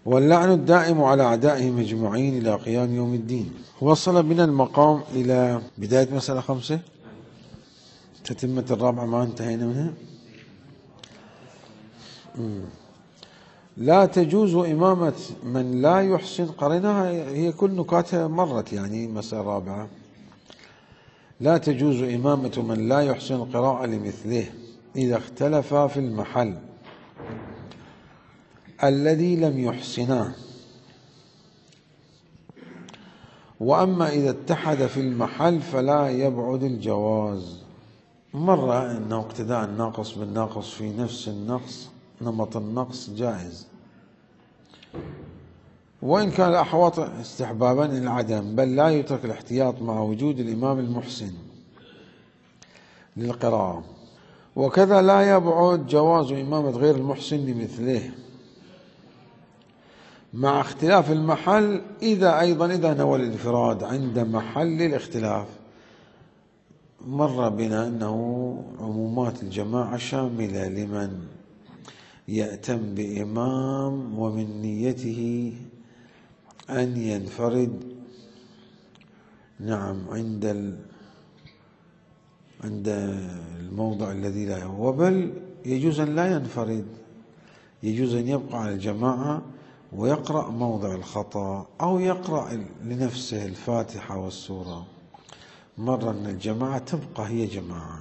واللعن الدائم على أعدائهم أجمعين إلى قيام يوم الدين. وصل بنا المقام إلى بداية مسألة 5، تتمة الرابعة ما انتهينا منها. لا تجوز إمامة من لا يحسن، قريناها هي كل نكاتها مرت، يعني مسألة رابعة. لا تجوز إمامة من لا يحسن القراءة لمثله إذا اختلفا في المحل الذي لم يحسناه، وأما إذا اتحد في المحل فلا يبعد الجواز. مرة أنه اقتداء الناقص بالناقص في نفس النقص نمط النقص جائز، وإن كان الأحوط استحبابا العدم، بل لا يترك الاحتياط مع وجود الإمام المحسن للقراءة. وكذا لا يبعد جواز إمامة غير المحسن لمثله مع اختلاف المحل، إذا نوى الانفراد عند محل الاختلاف. مر بنا أنه عمومات الجماعة شاملة لمن يأتم بإمام ومن نيته أن ينفرد عند الموضع الذي لا هو، بل يجوز أن لا ينفرد، يجوز أن يبقى على الجماعة ويقرأ موضع الخطأ أو يقرأ لنفسه الفاتحة والسورة. مرة أن الجماعة تبقى هي جماعة.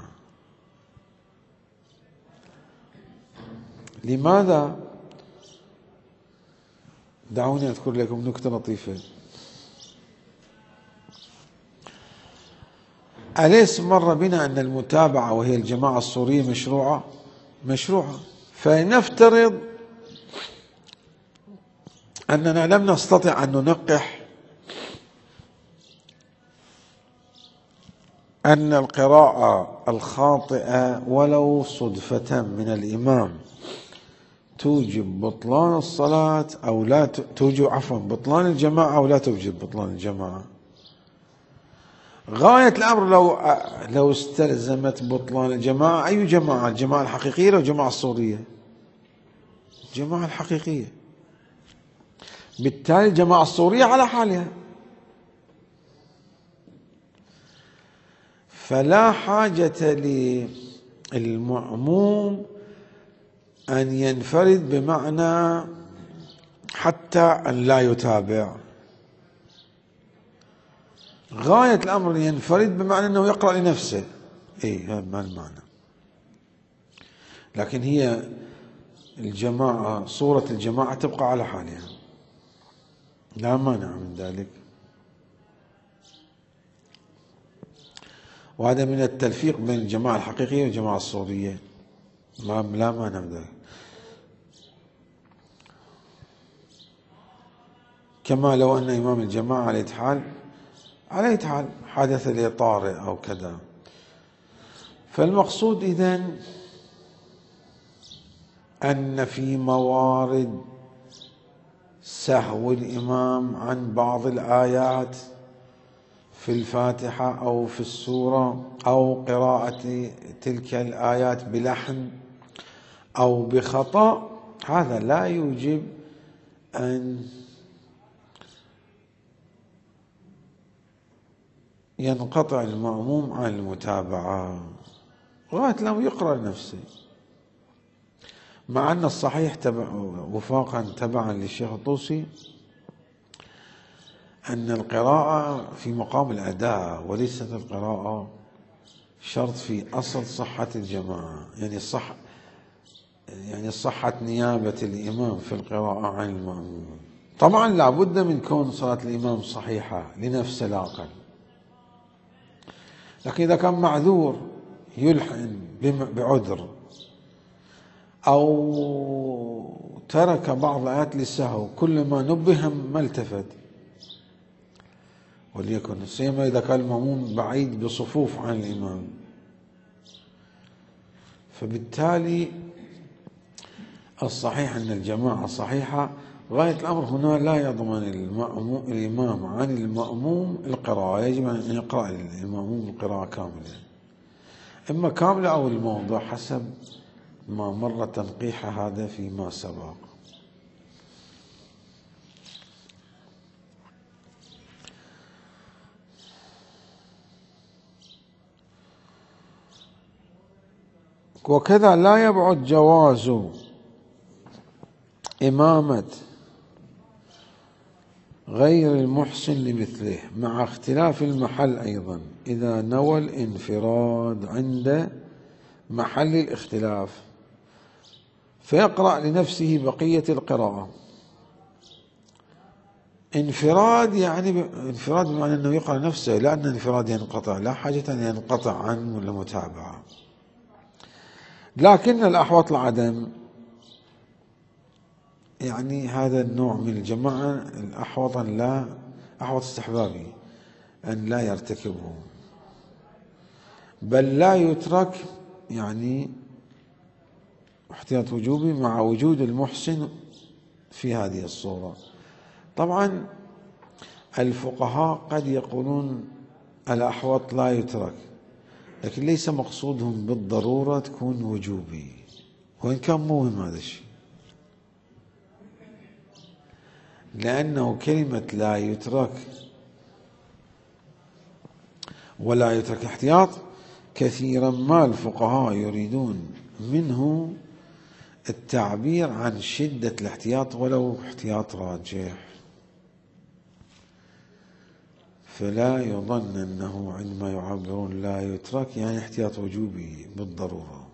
لماذا؟ دعوني أذكر لكم نكتة لطيفة. أليس مر بنا أن المتابعة وهي الجماعة الصورية مشروعة؟ فنفترض أننا لم نستطع أن ننقح أن القراءة الخاطئة ولو صدفة من الإمام توجب بطلان الصلاة أو لا توجب بطلان الجماعة أو لا توجب بطلان الجماعة. غاية الأمر لو استلزمت بطلان الجماعة، أي جماعة؟ الجماعة الحقيقية أو الجماعة الصورية؟ الجماعة الحقيقية. بالتالي الجماعة الصورية على حالها، فلا حاجة للمأموم أن ينفرد بمعنى حتى أن لا يتابع. غاية الأمر ينفرد بمعنى أنه يقرأ لنفسه، هذا ما المعنى. لكن هي الجماعة، صورة الجماعة تبقى على حالها، لا مانع من ذلك. وهذا من التلفيق بين الجماعة الحقيقية والجماعة الصورية، لا مانع من ذلك. كما لو أن إمام الجماعة على أي حال حدث له طارئ أو كذا. فالمقصود إذن أن في موارد سهو الإمام عن بعض الآيات في الفاتحة أو في السورة أو قراءة تلك الآيات بلحن أو بخطأ، هذا لا يوجب أن ينقطع المأموم عن المتابعة، غاية الأمر يقرأ لنفسه. مع أن الصحيح وفاقا تبعا للشيخ الطوسي أن القراءة في مقام الأداء وليست القراءة شرط في أصل صحة الجماعة، يعني صحة نيابة الإمام في القراءة عن المأموم. طبعا لا بد من كون صلاة الإمام صحيحة لنفسه لا أقل، لكن إذا كان معذور يلحن بعذر أو ترك بعض الآيات للسهو، كلما نبه ما التفت، وليكن سيما إذا كان المأموم بعيد بصفوف عن الإمام. فبالتالي الصحيح أن الجماعة صحيحة. غاية الأمر هنا لا يضمن الإمام عن المأموم القراءة، يجب أن يقرأ المأموم القراءة كاملة، إما كاملة أو الموضع حسب ما مر تنقيح هذا فيما سبق. وكذا لا يبعد جواز إمامة غير المحسن لمثله مع اختلاف المحل أيضا إذا نوى الانفراد عند محل الاختلاف فيقرأ لنفسه بقية القراءة. انفراد يعني انفراد بمعنى أنه يقرأ نفسه، لا أن الانفراد ينقطع، لا حاجة أن ينقطع عنه ولا متابعة. لكن الأحوط العدم، يعني هذا النوع من الجماعة الأحوط أن لا، أحوط استحبابي أن لا يرتكبه، بل لا يترك، يعني احتياط وجوبي مع وجود المحسن في هذه الصورة. طبعا الفقهاء قد يقولون الأحوط لا يترك، لكن ليس مقصودهم بالضرورة تكون وجوبي، وإن كان مهم هذا الشيء، لأنه كلمة لا يترك ولا يترك احتياط كثيرا ما الفقهاء يريدون منه التعبير عن شدة الاحتياط ولو احتياط راجح، فلا يظن أنه عندما يعبرون لا يترك يعني احتياط وجوبي بالضرورة.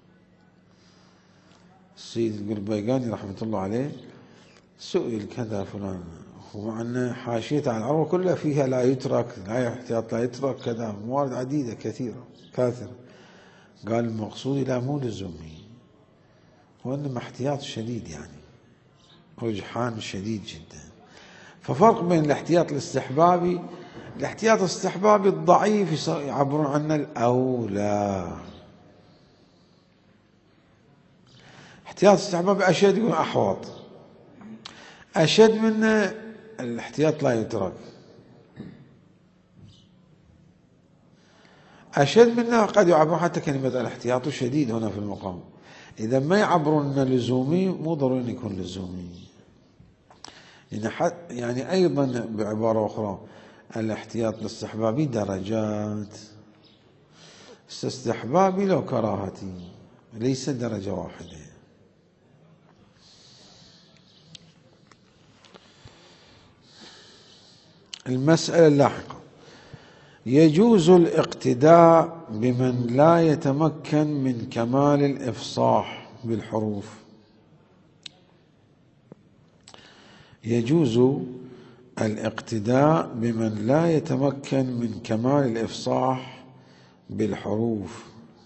السيد القربيقاني رحمة الله عليه سئل كذا فلان، ومع أن حاشيته على العروة كلها فيها لا يترك، لا احتياط، لا يترك كذا، موارد عديدة كثيرة كاثرة، قال المقصود لا مو لزومي، وإنما احتياط شديد، يعني رجحان شديد جدا. ففرق بين الاحتياط الاستحبابي، الاحتياط الاستحبابي الضعيف يعبرون عنه الأولى، احتياط استحبابي أشد يكون أحوط، أشد منه الاحتياط لا يترك، أشد منه قد يعبرون حتى كلمة الاحتياط شديد هنا في المقام، إذا ما يعبرون أنه لزومي مو ضروري أن يكون لزومي. يعني أيضا بعبارة أخرى الاحتياط الاستحبابي درجات، استحبابي لو كراهتي، ليس درجة واحدة. المسألة اللاحقة: يجوز الاقتداء بمن لا يتمكن من كمال الإفصاح بالحروف. يجوز الاقتداء بمن لا يتمكن من كمال الإفصاح بالحروف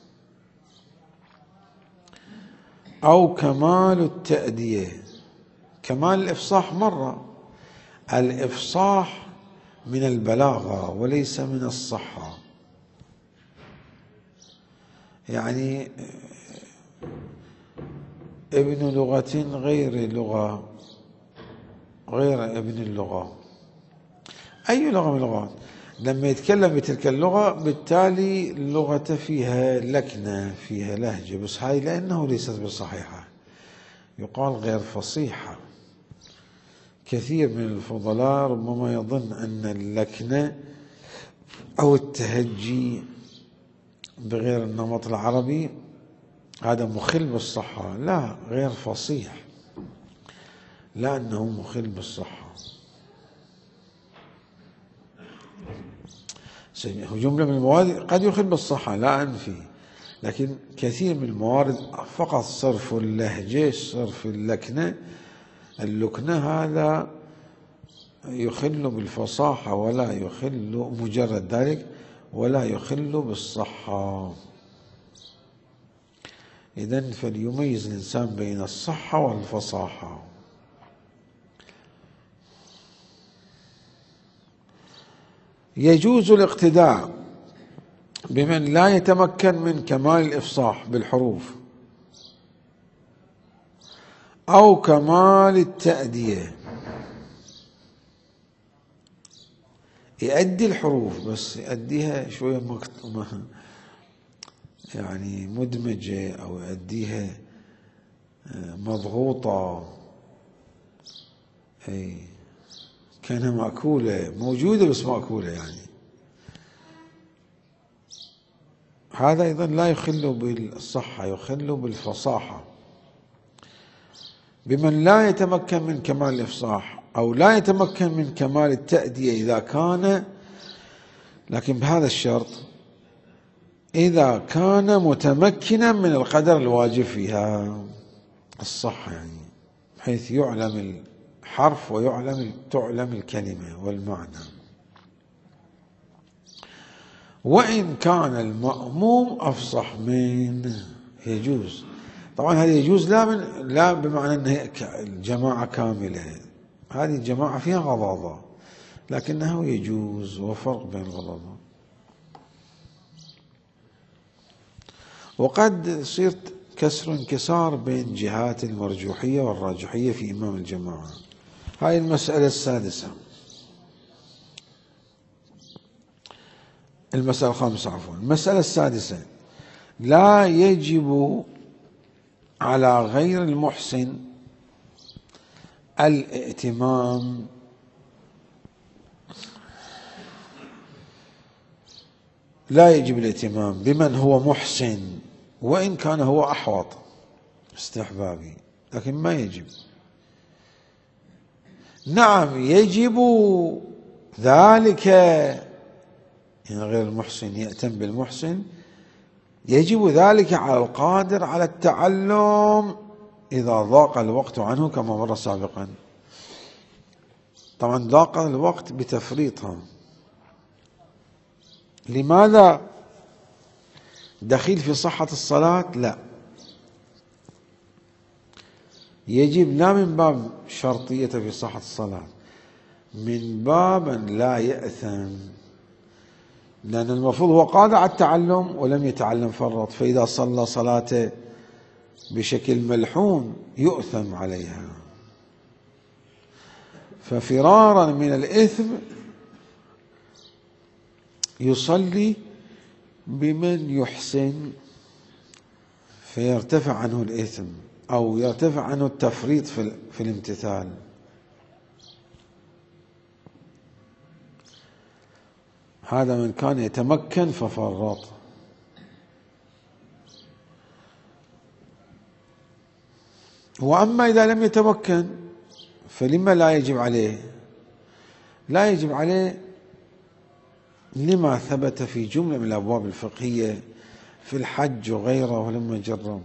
أو كمال التأدية. كمال الإفصاح مرة، الإفصاح من البلاغة وليس من الصحة، يعني ابن لغة غير لغة غير ابن اللغة، أي لغة من اللغات لما يتكلم بتلك اللغة بالتالي اللغة فيها لكنة، فيها لهجة، بس هاي لأنه ليست بصحيحة يقال غير فصيحة. كثير من الفضلاء ربما يظن أن اللكنة أو التهجي بغير النمط العربي هذا مخل بالصحة، لا، غير فصيح، لا أنه مخل بالصحة. جملة من المواد قد يخل بالصحة لا أنفي، لكن كثير من الموارد فقط صرف اللهجة، صرف اللكنة هذا يخل بالفصاحة ولا يخل مجرد ذلك، ولا يخل بالصحة. إذن فليميز الإنسان بين الصحة والفصاحة. يجوز الاقتداء بمن لا يتمكن من كمال الإفصاح بالحروف أو كمال التأدية، يؤدي الحروف بس يؤديها شوية يعني مدمجة، أو يؤديها مضغوطة، أي كانها مأكولة، موجودة بس مأكولة، يعني هذا أيضا لا يخل بالصحة، يخل بالفصاحة. بمن لا يتمكن من كمال الإفصاح أو لا يتمكن من كمال التأدية إذا كان، لكن بهذا الشرط: إذا كان متمكنا من القدر الواجب فيها، الصحة يعني، بحيث يعلم الحرف تعلم الكلمة والمعنى. وإن كان المأموم أفصح منه يجوز. طبعا هذا يجوز لا بمعنى أنها الجماعة كاملة، هذه الجماعة فيها غضاضة، لكنه يجوز، وفرق بين الغضاضة. وقد يصير كسر انكسار بين جهات المرجوحية والراجحية في إمام الجماعة. هاي المسألة السادسة. المسألة الخامسة عفوا. المسألة السادسة: لا يجب على غير المحسن الائتمام بمن هو محسن، وإن كان هو أحوط، استحبابي، لكن ما يجب. نعم يجب ذلك، يعني غير المحسن يأتم بالمحسن، يجب ذلك على القادر على التعلم إذا ضاق الوقت عنه كما مر سابقا. طبعا ضاق الوقت بتفريطها. لماذا؟ دخيل في صحة الصلاة؟ لا، يجب لا من باب شرطية في صحة الصلاة، من باب أن لا يأثم، لأن المفروض هو قادر على التعلم ولم يتعلم فرط، فإذا صلى صلاته بشكل ملحون يؤثم عليها. ففرارا من الإثم يصلي بمن يحسن فيرتفع عنه الإثم أو يرتفع عنه التفريط في الامتثال. هذا من كان يتمكن ففرط. وأما إذا لم يتمكن فلما لا يجب عليه؟ لا يجب عليه لما ثبت في جملة من الأبواب الفقهية في الحج وغيره ولما جرب.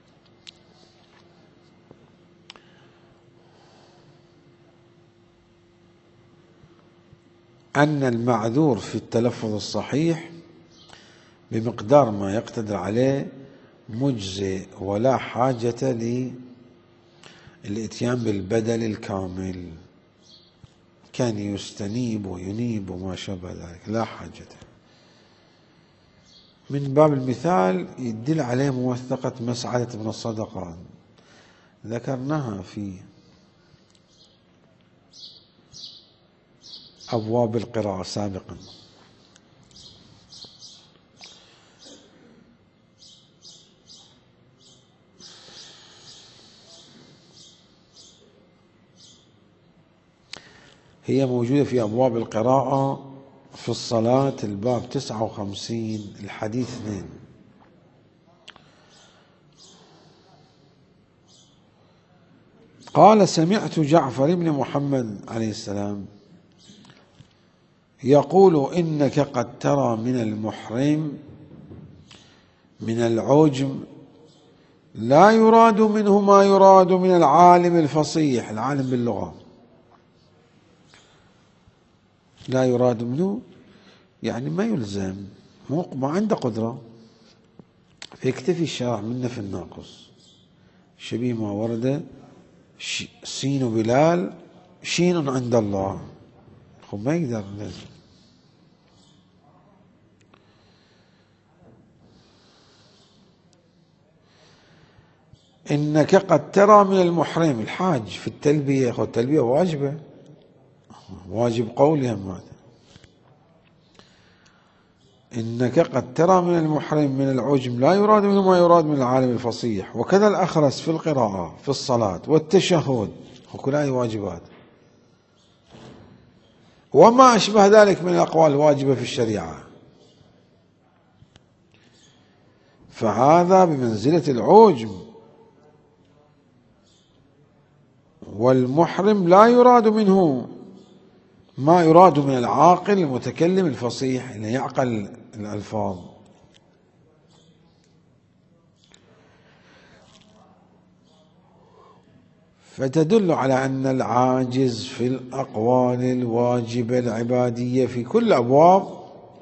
أن المعذور في التلفظ الصحيح بمقدار ما يقتدر عليه مجزئ، ولا حاجة للإتيان بالبدل الكامل، كان يستنيب وينيب وما شابه ذلك، لا حاجة. من باب المثال يدل عليه موثقة مسعدة بن الصدقة، ذكرناها في أبواب القراءة سابقا. هي موجودة في أبواب القراءة في الصلاة، الباب 59 الحديث 2. قال: سمعت جعفر بن محمد عليه السلام يقول: إنك قد ترى من المحرم من العجم لا يراد منه ما يراد من العالم الفصيح، العالم باللغة، لا يراد منه يعني ما يلزم، ما عنده قدرة، فيكتفي الشرع منه في الناقص، شبيه ما ورد سين بلال شين عند الله، خب ما يقدر لازم. إنك قد ترى من المحرم، الحاج في التلبية، أخو التلبية واجبة، واجب قولها ماذا. إنك قد ترى من المحرم من العجم لا يراد منه ما يراد من العالم الفصيح. وكذا الأخرس في القراءة في الصلاة والتشهد، وكلها واجبات، وما أشبه ذلك من الأقوال الواجبة في الشريعة. فهذا بمنزلة العجم. والمحرم لا يراد منه ما يراد من العاقل المتكلم الفصيح اللي يعقل الألفاظ. فتدل على أن العاجز في الأقوال الواجبة العبادية في كل أبواب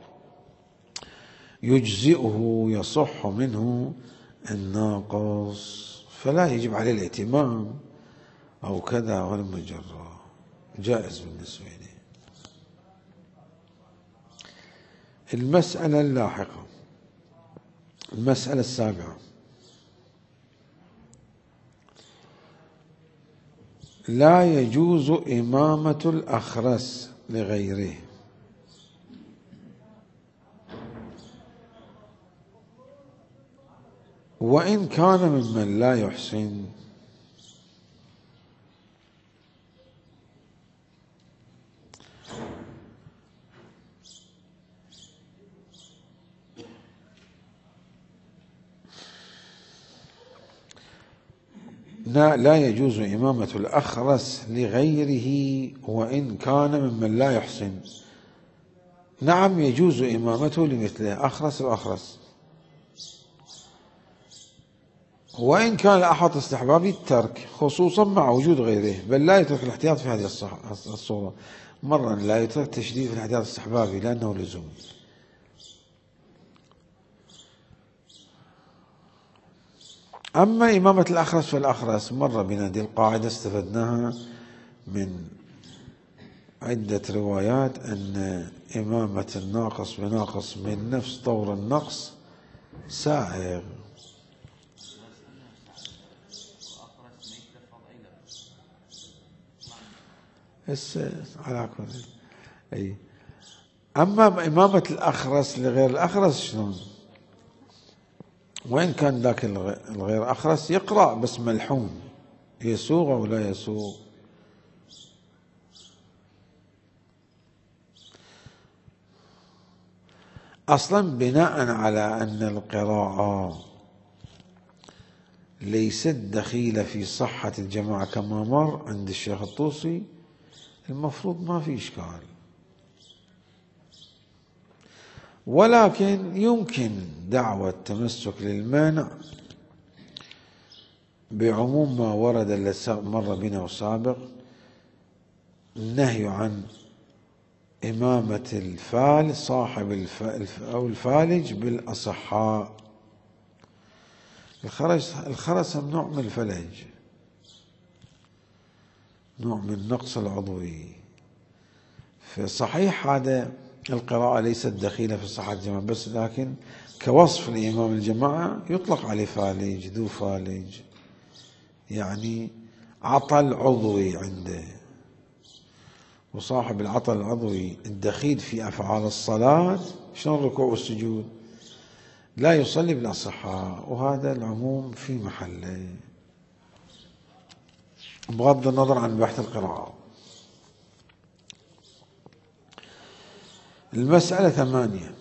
يجزئه يصح منه الناقص، فلا يجب عليه الاهتمام أو كذا ولا مجرى، جائز بالنسبة له. المسألة اللاحقة، المسألة السابعة: لا يجوز إمامة الأخرس لغيره وإن كان ممن لا يحسن. لا يجوز إمامة الأخرس لغيره وإن كان ممن لا يحسن. نعم يجوز إمامته لمثله، أخرس الأخرس، وإن كان الأحوط استحبابي الترك خصوصا مع وجود غيره، بل لا يترك الاحتياط في هذه الصورة. مرة لا يترك تشديد في الاحتياط الاستحبابي لأنه لزوم. أما إمامة الأخرس فالأخرس مر بنا دي القاعدة استفدناها من عدة روايات، أن إمامة الناقص بناقص من نفس طور النقص سائغ. على كل أي. أما إمامة الأخرس لغير الأخرس شلون؟ وإن كان ذاك الغير أخرس يقرأ بس ملحون، يسوغ أو لا يسوغ. أصلا بناء على أن القراءة ليست دخيلة في صحة الجماعة كما مر عند الشيخ الطوسي، المفروض ما في إشكال، ولكن يمكن دعوة تمسك للمانع بعموم ما ورد الذي مر بنا وسابق، النهي عن إمامة الفال صاحب أو الفالج بالأصحاء. الخرس نوع من الفلج، نوع من النقص العضوي، فصحيح هذا القراءة ليست دخيلة في صحة الجماعة، بس لكن كوصف لإمام الجماعة يطلق عليه فالج، ذو فالج، يعني عطل عضوي عنده. وصاحب العطل العضوي الدخيل في أفعال الصلاة شلون الركوع والسجود لا يصلي بالأصحاء، وهذا العموم في محله بغض النظر عن بحث القراءة. المسألة 8: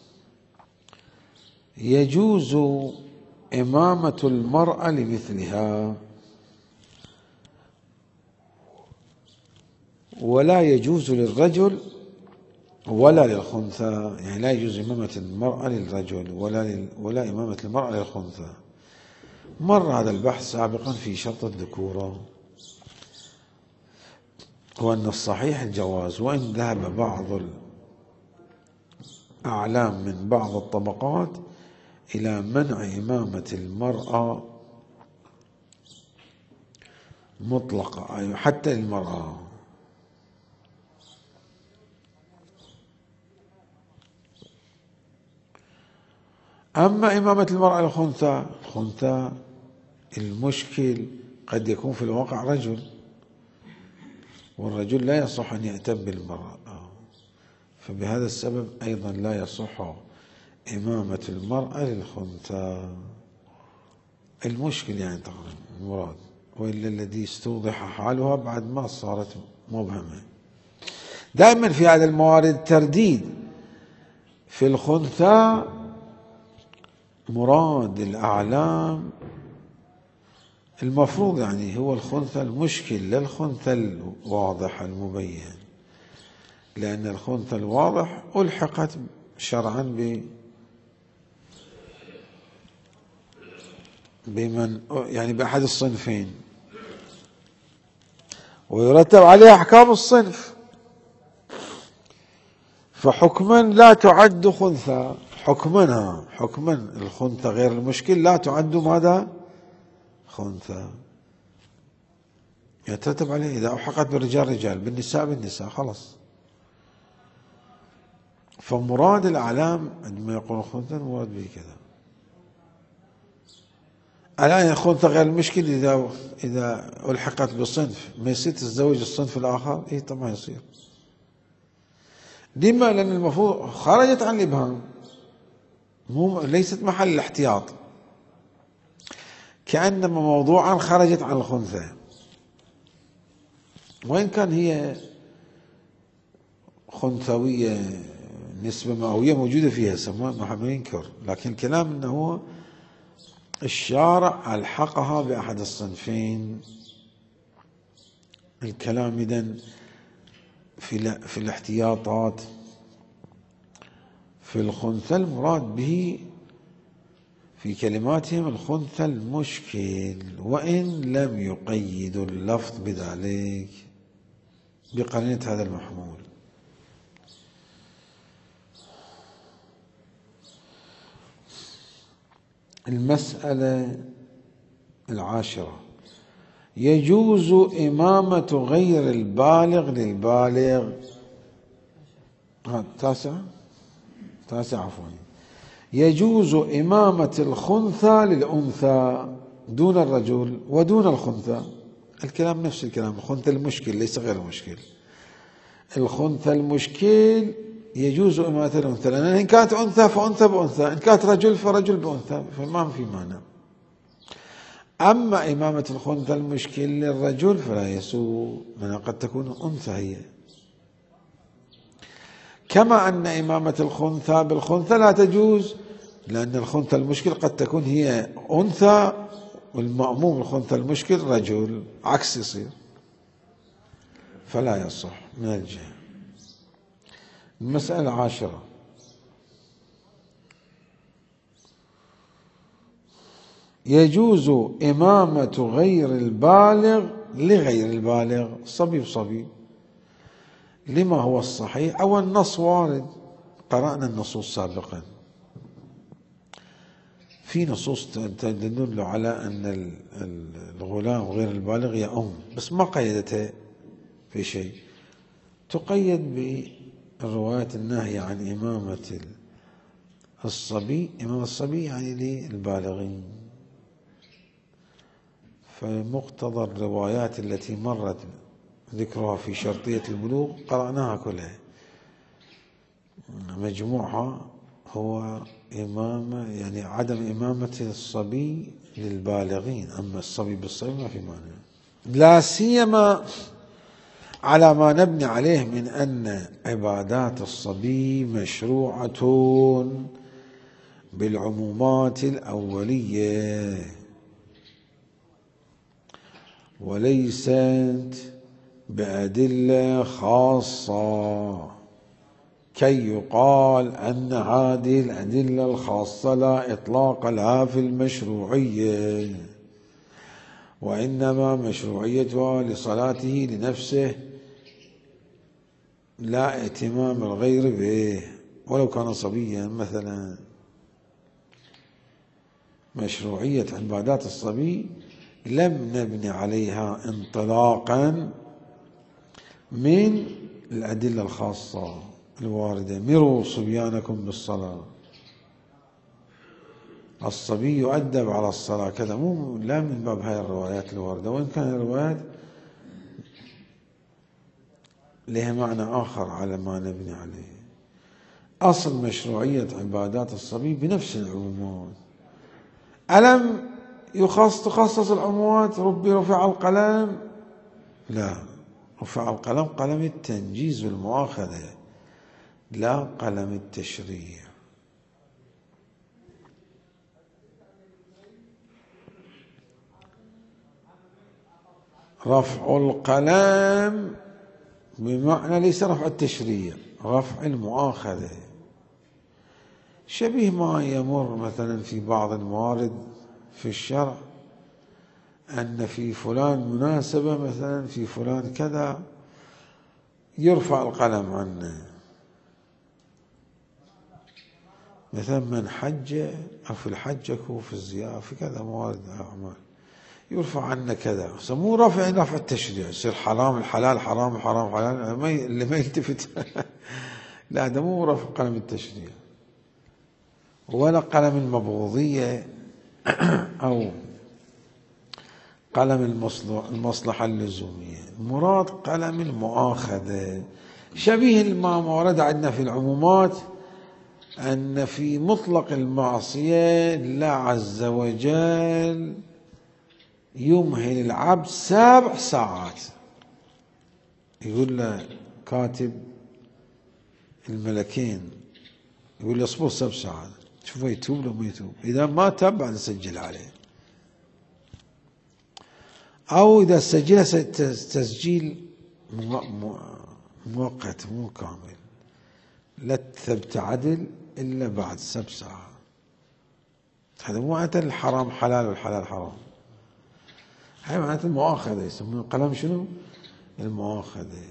يجوز إمامة المرأة لمثلها ولا يجوز للرجل ولا للخنثى، يعني لا يجوز إمامة المرأة للرجل ولا إمامة المرأة للخنثى. مر هذا البحث سابقا في شرط الذكورة، وأن الصحيح الجواز، وإن ذهب بعض الأعلام من بعض الطبقات إلى منع إمامة المرأة مطلقة، أي حتى المرأة. أما إمامة المرأة الخنثى المشكل قد يكون في الواقع رجل، والرجل لا يصح أن يأتم بالمرأة، فبهذا السبب أيضا لا يصح إمامة المرأة للخنثى. المشكل يعني تقريبا المراد، وإلا الذي استوضح حالها بعد ما صارت مبهمة. دائما في هذا الموارد ترديد في الخنثى مراد الأعلام المفروض يعني هو الخنثى المشكل، لا الخنثى الواضح المبين، لأن الخنثى الواضح ألحقت شرعا بمن يعني بأحد الصنفين، ويرتب عليه أحكام الصنف، فحكما لا تعد خنثى، حكما الخنثى غير المشكل لا تعد ماذا؟ خنثى. يترتب عليه إذا ألحقت بالرجال رجال، بالنساء بالنساء، خلص. فمراد الأعلام عندما يقول خنثى المراد به كذا. الآن الخنثى غير المشكل إذا ألحقت بالصنف ما يصير تتزوج الصنف الآخر؟ إيه طبعا يصير. لما؟ لأن المفروض خرجت عن الإبهام، ليست محل الاحتياط، كأنما موضوعا خرجت عن الخنثى، وإن كان هي خنثوية نسبة مئوية موجودة فيها ما ينكر، لكن الكلام أنه الشارع ألحقها بأحد الصنفين. الكلام إذن في الاحتياطات في الخنثى المراد به في كلماتهم الخنثى المشكل، وإن لم يقيدوا اللفظ بذلك بقرينة هذا المحمول. المسألة 10: يجوز إمامة غير البالغ للبالغ. 9 عفوا. يجوز إمامة الخنثى للأنثى دون الرجل ودون الخنثى. الكلام نفس الكلام، الخنثى المشكل ليس غير المشكل. الخنثى المشكل يجوز إمامة الأنثى، لأن إن كانت أنثى فأنثى بأنثى، إن كانت رجل فرجل بأنثى، فما في مانع. أما إمامة الخنثى المشكل للرجل فلا يسوء، من قد تكون أنثى هي، كما أن إمامة الخنثى بالخنثى لا تجوز، لأن الخنثى المشكل قد تكون هي أنثى والمأموم الخنثى المشكل رجل، عكس يصير، فلا يصح من الجهة. المسألة 10: يجوز إمامة غير البالغ لغير البالغ، صبي بصبي. لما هو الصحيح؟ أو النص وارد، قرأنا النصوص سابقا، في نصوص تدل على أن الغلام غير البالغ يأم، بس ما قيدتها في شيء، تقيد بالروايات الناهية عن إمامة الصبي. إمام الصبي يعني للبالغين، فمقتضى الروايات التي مرت ذكرها في شرطية البلوغ قرأناها كلها، مجموعها هو إمامة، يعني عدم إمامة الصبي للبالغين، أما الصبي بالصبي ما في مانع، لا سيما على ما نبني عليه من أن عبادات الصبي مشروعة بالعمومات الأولية وليست بأدلة خاصة، كي يقال أن هذه الأدلة الخاصة لا إطلاق لها في المشروعية، وإنما مشروعيتها لصلاته لنفسه لا اهتمام الغير به، ولو كان صبيا مثلا. مشروعية عبادات الصبي لم نبني عليها انطلاقا من الأدلة الخاصة الواردة، مروا صبيانكم بالصلاة، الصبي يؤدب على الصلاة كذا، لا من باب هاي الروايات الواردة، وإن كان الروايات لها معنى آخر على ما نبني عليه. أصل مشروعية عبادات الصبي بنفس العمومات. ألم تخصص العمومات رفع القلم؟ لا، رفع القلم قلم التنجيز والمؤاخذة، لا قلم التشريع. رفع القلم بمعنى ليس رفع التشريع، رفع المؤاخذة، شبيه ما يمر مثلا في بعض الموارد في الشرع أن في فلان مناسبة، مثلا في فلان كذا يرفع القلم عنه، مثلا من حج أو في الحج أو في الزيارة في كذا موارد أعمال يرفع عنا كذا، يسموه رفع التشريع، يصير حرام الحلال حرام الحرام حلال، اللي ما يلتفت لا، ده مو رفع قلم التشريع ولا قلم المبغوضية أو قلم المصلحة اللزومية، المراد قلم المؤاخذة، شبيه ما ورد عندنا في العمومات أن في مطلق المعصية الله عز وجل يمهل العبد 7 ساعات، يقول له كاتب الملكين، يقول له اصبر 7 ساعات شوفه يتوب لو ما يتوب، إذا ما تاب بعد سجل عليه، أو إذا سجل تسجيل مؤقت مو كامل، لا تثبت عدل إلا بعد 7 ساعات. هذا مو معناته الحرام حلال والحلال حرام، هاي معناته المؤاخذة، يسمونه القلم شنو؟ المؤاخذة.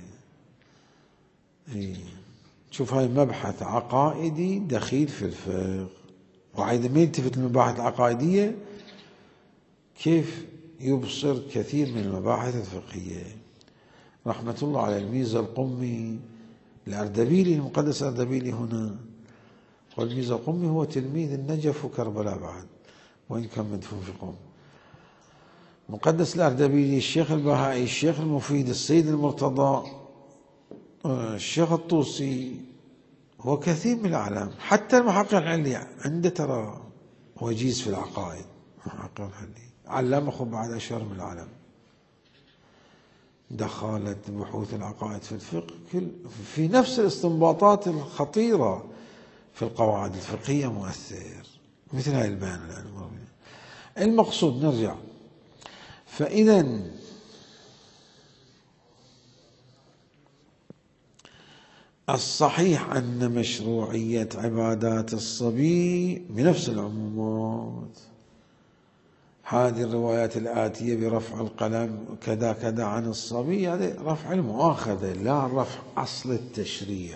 شوف هاي مبحث عقائدي دخيل في الفقه، وعيدا ما يلتفت للمباحث العقائدية كيف يبصر كثير من المباحث الفقهية. رحمة الله على الميزة القمي الأردبيلي، المقدس الأردبيلي هنا، والميزة القمي هو تلميذ النجف وكربلاء بعد وإن كان مدفون في قم. مقدس الأردبيلي، الشيخ البهائي، الشيخ المفيد، السيد المرتضى، الشيخ الطوسي، هو كثير من الأعلام، حتى المحقق الحلي عنده ترى وجيز في العقائد، المحقق الحلي علمه بعد أشهر من العالم، دخلت بحوث العقائد في الفقه في نفس الاستنباطات الخطيرة في القواعد الفقهية مؤثر، مثل هاي البيان الآن. المقصود نرجع، فإذا الصحيح أن مشروعية عبادات الصبي بنفس العمومات، هذه الروايات الآتية برفع القلم كذا كذا عن الصبي، هذا رفع المؤاخذة لا رفع أصل التشريع.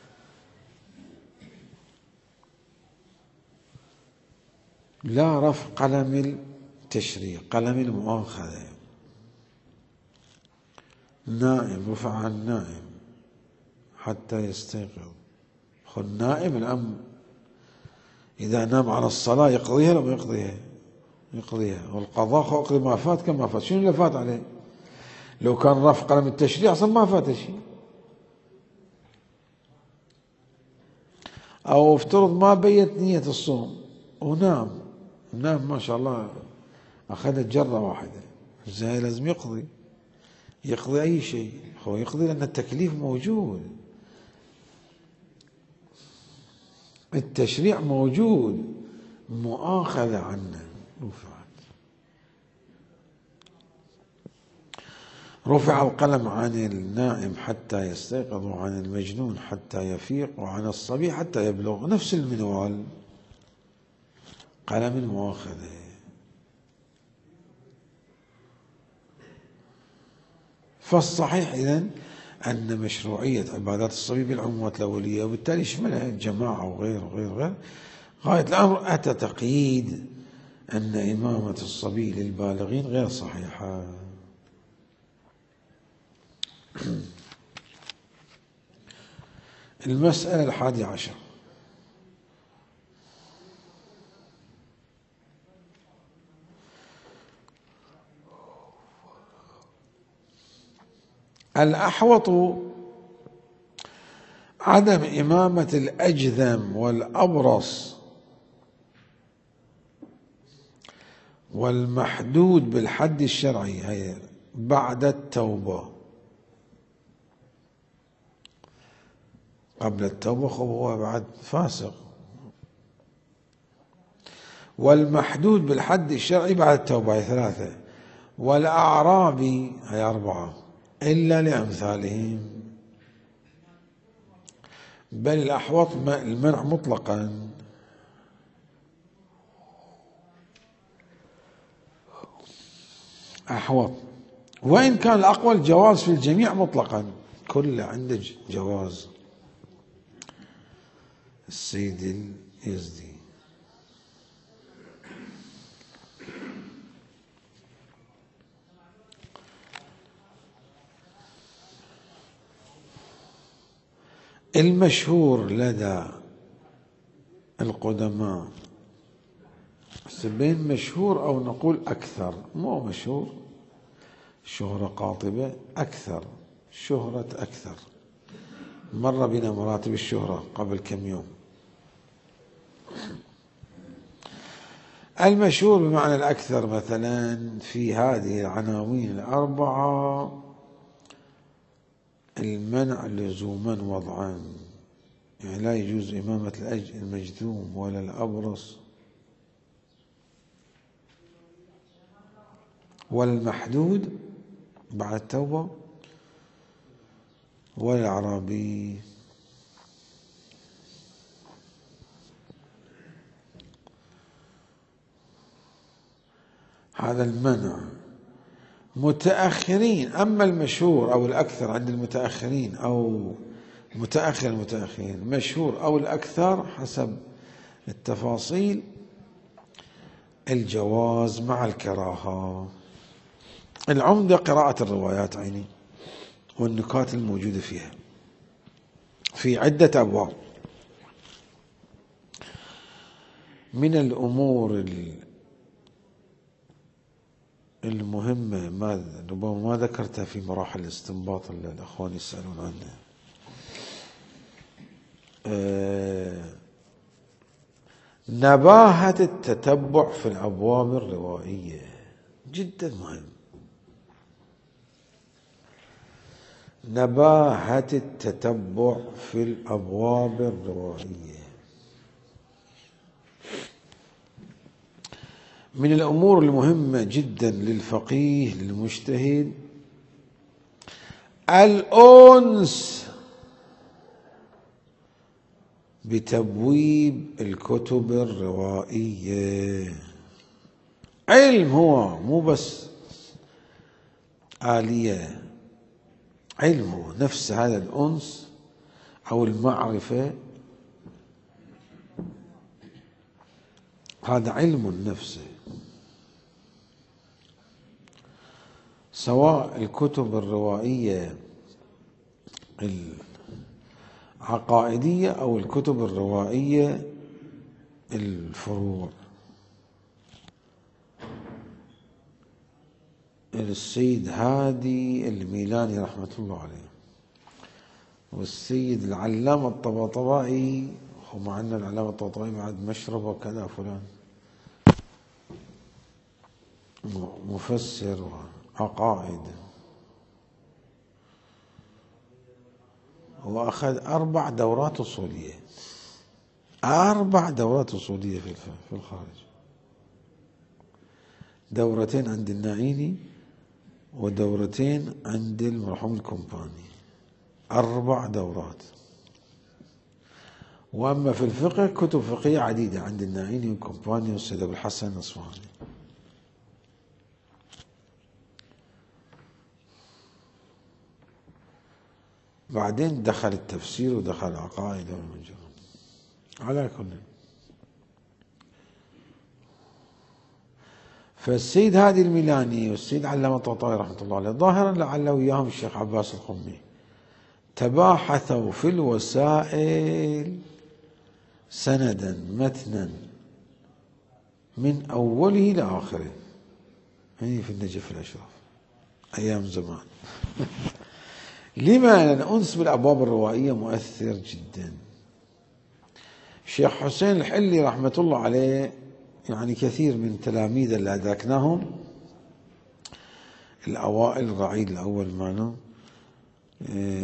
لا رفع قلم التشريع، قلم المؤاخذة. النائم رفع عن النائم حتى يستيقظ، النائم الأمر إذا نام على الصلاة يقضيها لو ما يقضيها؟ يقضيها، والقضاء يقضي ما فات كما فات، شنو اللي فات عليه؟ لو كان رفع قلم التشريع أصلا ما فات شيء. أو افترض ما بيت نية الصوم ونام ما شاء الله أخذت جرة واحدة، زي لازم يقضي أي شيء، هو يقضي لأن التكليف موجود، التشريع موجود، مؤاخذة عنه رفعت. رفع القلم عن النائم حتى يستيقظ، وعن المجنون حتى يفيق، وعن الصبي حتى يبلغ، نفس المنوال، قلم المؤاخذة. فالصحيح إذن أن مشروعية عبادات الصبي بالعمومات الأولية، وبالتالي يشملها الجماعة وغير غاية الأمر أتى تقييد أن إمامة الصبي للبالغين غير صحيحة. المسألة 11، الأحوط عدم إمامة الأجذم والأبرص والمحدود بالحد الشرعي هي بعد التوبة. قبل التوبة هو بعد فاسق، والمحدود بالحد الشرعي بعد التوبة هي 3، والأعرابي هي 4 إلا لأمثالهم. بل الأحوط المنع مطلقا. أحوط، وإن كان الأقوى الجواز في الجميع مطلقا، كله عنده جواز. السيد اليزدي. المشهور لدى القدماء، بين مشهور أو نقول أكثر، مو مشهور شهرة قاطبة، أكثر شهرة أكثر. مر بنا مراتب الشهرة قبل كم يوم. المشهور بمعنى الأكثر مثلا في هذه العناوين ال4: المنع لزوما وضعا، يعني لا يجوز إمامة المجذوم ولا الأبرص ولا المحدود بعد التوبة ولا الأعرابي. هذا المنع متأخرين. أما المشهور أو الأكثر عند المتأخرين أو المتأخرين، مشهور أو الأكثر حسب التفاصيل، الجواز مع الكراهة. العمدة قراءة الروايات عيني والنكات الموجودة فيها في عدة أبواب. من الأمور المهمة ربما ما ذكرتها في مراحل الاستنباط اللي الأخوان يسألون عنها، نباهة التتبع في الأبواب الروائية، جدا مهم. نباهة التتبع في الأبواب الروائية من الأمور المهمة جدا للفقيه للمجتهد. الأنس بتبويب الكتب الروائية، علم، هو مو بس آلية، علم هو نفس هذا الأنس أو المعرفة، هذا علم نفسه. سواء الكتب الروائية العقائدية أو الكتب الروائية الفروع. السيد هادي الميلاني رحمة الله عليه والسيد العلامة الطباطبائي، ومع أن العلامة الطباطبائي بعد مشرب وكذا فلان مفسر وعقائد، وأخذ 4 دورات أصولية، 4 دورات أصولية في الخارج، 2 عند النعيني و2 عند المرحوم الكومباني، 4 دورات. وأما في الفقه كتب فقهية عديدة عند النعيني والكومباني والسيد أبو الحسن الأصفهاني. بعدين دخل التفسير ودخل العقائد والمنجر. على كل، فالسيد هادي الميلاني والسيد علامة الطباطبائي رحمة الله عليه ظاهرا لعله وياهم الشيخ عباس القمي تباحثوا في الوسائل سندا متنا من أوله لآخره، هني في النجف الأشرف أيام زمان. لما؟ لأن أنس بالأبواب الروائية مؤثر جدا. الشيخ حسين الحلي رحمة الله عليه، يعني كثير من تلاميذ اللي أدركناهم الأوائل، الرعيل الأول معنا،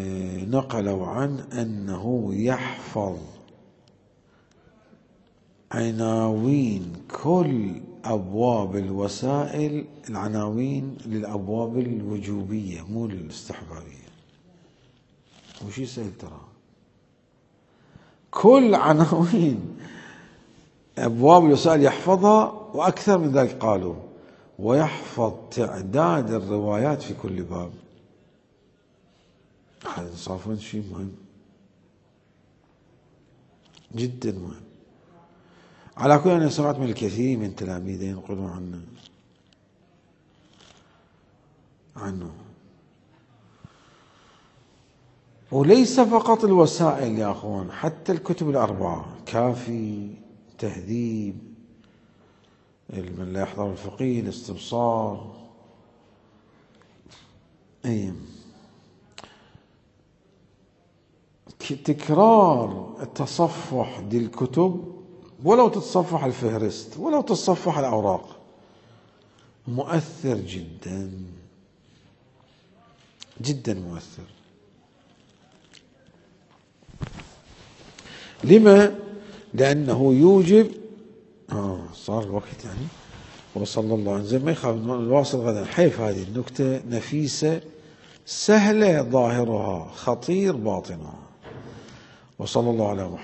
نقلوا عن أنه يحفظ عناوين كل أبواب الوسائل، العناوين للأبواب الوجوبية مو الاستحبابية. وش يسأل ترى؟ كل عناوين أبواب الوسائل يحفظها، وأكثر من ذلك قالوا ويحفظ تعداد الروايات في كل باب. هذا صافون شيء مهم جدا مهم. على كل أنا سمعت من الكثير من تلاميذي ينقلون عنه. وليس فقط الوسائل يا أخوان، حتى الكتب الأربعة، كافي، تهذيب، من لا يحضر الفقيه، الاستبصار، تكرار التصفح دي الكتب، ولو تتصفح الفهرست، ولو تتصفح الأوراق، مؤثر جدا جدا مؤثر. لما؟ لأنه يوجب صار الوقت يعني، وصلى الله عليه وسلم. ما يخاف الواصل غدا. حيف هذه النكتة نفيسة سهلة ظاهرها، خطير باطنها. وصلى الله على محمد.